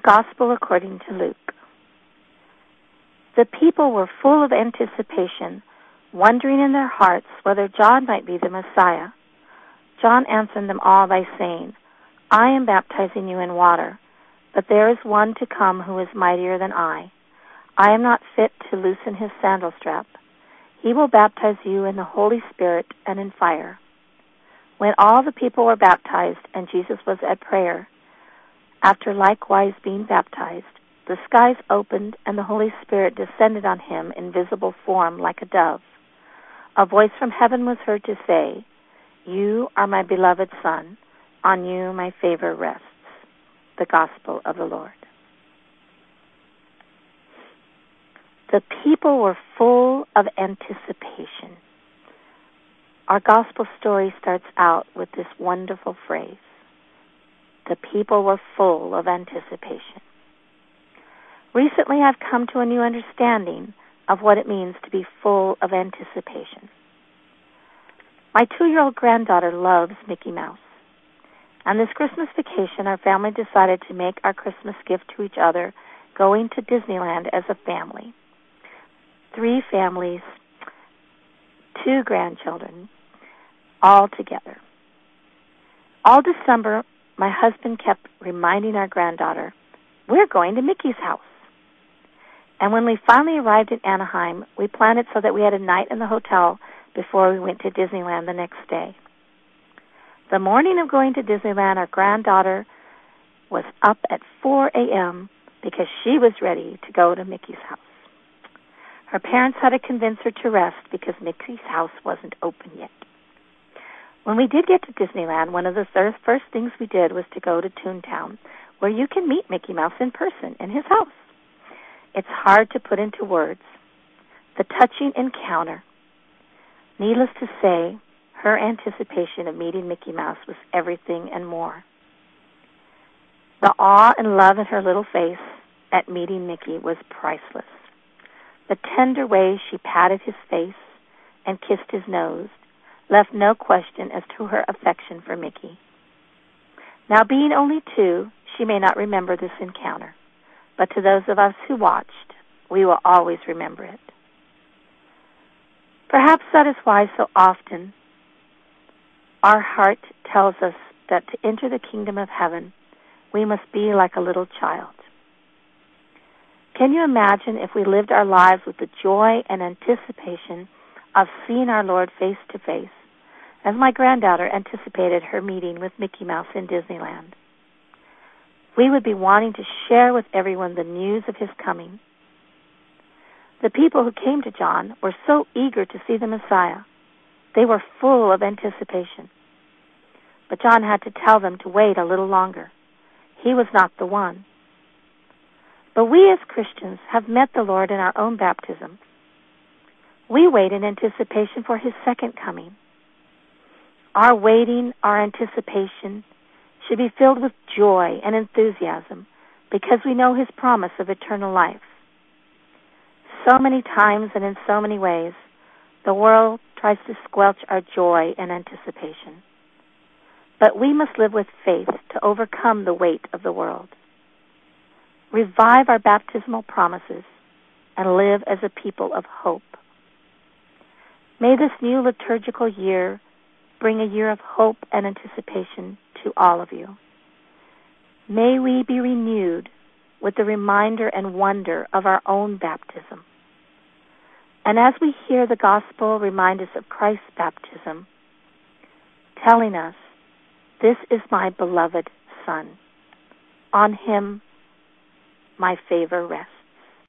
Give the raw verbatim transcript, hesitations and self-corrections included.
Gospel according to Luke. The people were full of anticipation, wondering in their hearts whether John might be the Messiah. John answered them all by saying, I am baptizing you in water, but there is one to come who is mightier than I. I am not fit to loosen his sandal strap. He will baptize you in the Holy Spirit and in fire. When all the people were baptized and Jesus was at prayer, after likewise being baptized, the skies opened and the Holy Spirit descended on him in visible form like a dove. A voice from heaven was heard to say, You are my beloved Son. On you my favor rests. The Gospel of the Lord. The people were full of anticipation. Our gospel story starts out with this wonderful phrase. The people were full of anticipation. Recently, I've come to a new understanding of what it means to be full of anticipation. My two-year-old granddaughter loves Mickey Mouse. And this Christmas vacation, our family decided to make our Christmas gift to each other going to Disneyland as a family. Three families, two grandchildren, all together. All December, my husband kept reminding our granddaughter, we're going to Mickey's house. And when we finally arrived in Anaheim, we planned it so that we had a night in the hotel before we went to Disneyland the next day. The morning of going to Disneyland, our granddaughter was up at four a.m. because she was ready to go to Mickey's house. Her parents had to convince her to rest because Mickey's house wasn't open yet. When we did get to Disneyland, one of the first things we did was to go to Toontown, where you can meet Mickey Mouse in person in his house. It's hard to put into words. The touching encounter. Needless to say, her anticipation of meeting Mickey Mouse was everything and more. The awe and love in her little face at meeting Mickey was priceless. The tender way she patted his face and kissed his nose left no question as to her affection for Mickey. Now, being only two, she may not remember this encounter, but to those of us who watched, we will always remember it. Perhaps that is why so often our heart tells us that to enter the kingdom of heaven, we must be like a little child. Can you imagine if we lived our lives with the joy and anticipation of seeing our Lord face to face, as my granddaughter anticipated her meeting with Mickey Mouse in Disneyland? We would be wanting to share with everyone the news of his coming. The people who came to John were so eager to see the Messiah. They were full of anticipation. But John had to tell them to wait a little longer. He was not the one. But we as Christians have met the Lord in our own baptism. We wait in anticipation for his second coming. Our waiting, our anticipation, should be filled with joy and enthusiasm because we know his promise of eternal life. So many times and in so many ways, the world tries to squelch our joy and anticipation. But we must live with faith to overcome the weight of the world. Revive our baptismal promises and live as a people of hope. May this new liturgical year bring a year of hope and anticipation to all of you. May we be renewed with the reminder and wonder of our own baptism. And as we hear the gospel remind us of Christ's baptism, telling us, this is my beloved Son. On him my favor rests.